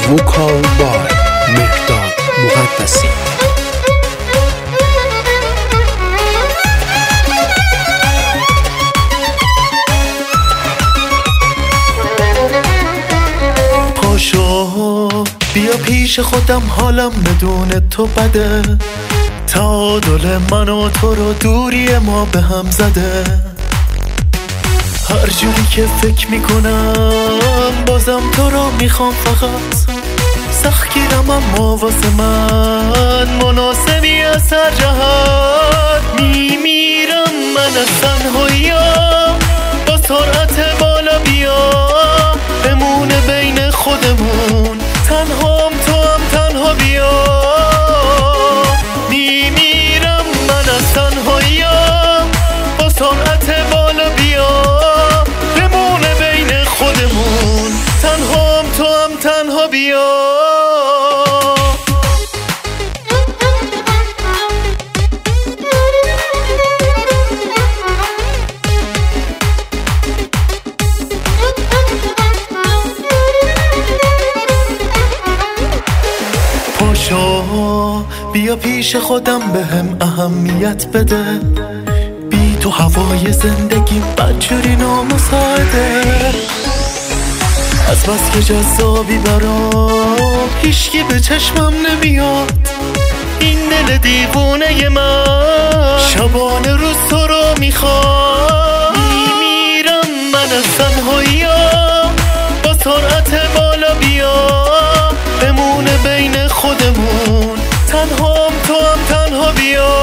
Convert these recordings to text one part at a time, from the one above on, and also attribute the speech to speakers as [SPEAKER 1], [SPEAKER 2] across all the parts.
[SPEAKER 1] وکال بای مهرداد مقدسی.
[SPEAKER 2] پاشو بیا پیش خودم، حالم بدون تو بده، تعادل من و تو رو دوری ما به هم زده. هر جوری که فکر میکنم بازم تو رو میخوام، فقط سخت گیرم اما واسه من مناسبی از هر جهت. میمیرم من از تنهاییم، با سرعت بالا بیا بمونه بین خودمون، تنهام تو هم تنها بیا. میمیرم من از تنهاییم، با سرعت بالا بیا بمونه بین خودمون، تنهام تو هم تنها بیا. پاشو بیا پیش خودم، بهم اهمیت بده، بی تو هوای زندگی بدجوری نامساعده. از بس که جذابی برام هیچکی به چشمم نمیاد، این دل دیوونه من شبانه روز تو رو میخواد. میمیرم من از تنهاییم، با سرعت بالا بیا بمونه بین خودمون، تنهام تو هم تنها بیا.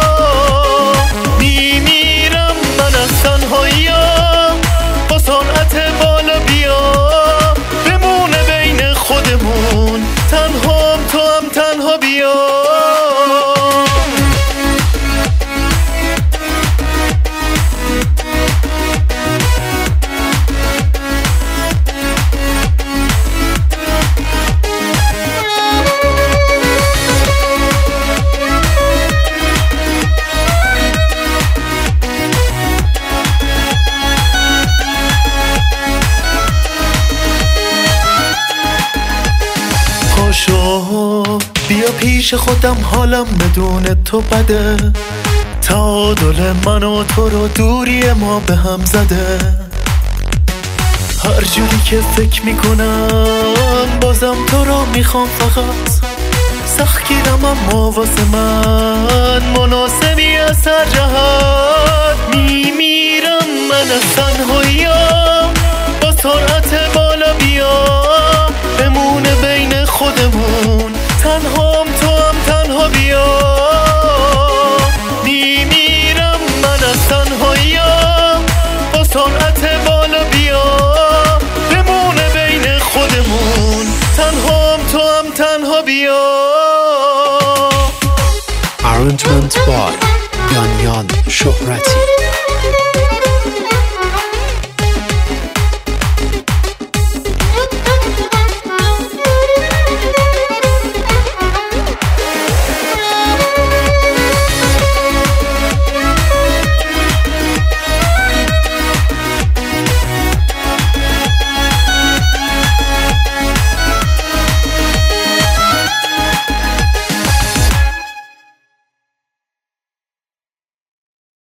[SPEAKER 2] میمیرم من از تنهاییم، با سرعت بالا بیا بمونه بین خودمون، تنهام تو هم تنها بیا. پاشو بیا پیش خودم، حالم بدون تو بده، تعادل من و تو رو دوری ما به هم زده. هر جوری که فکر میکنم بازم تو رو میخوام، فقط سخت گیرم اما واسه من مناسبی از هر جهت. میمیرم من از تنهاییم، با سرعت بالا بیا بمونه بین خودمون، تنهام تو هم تنها بیا. میمیرم من از تنهاییم، با سرعت بالا بیا بمونه بین خودمون، تنهام تو هم تنها بیا.
[SPEAKER 1] Arrangement by دانیال شهرتی.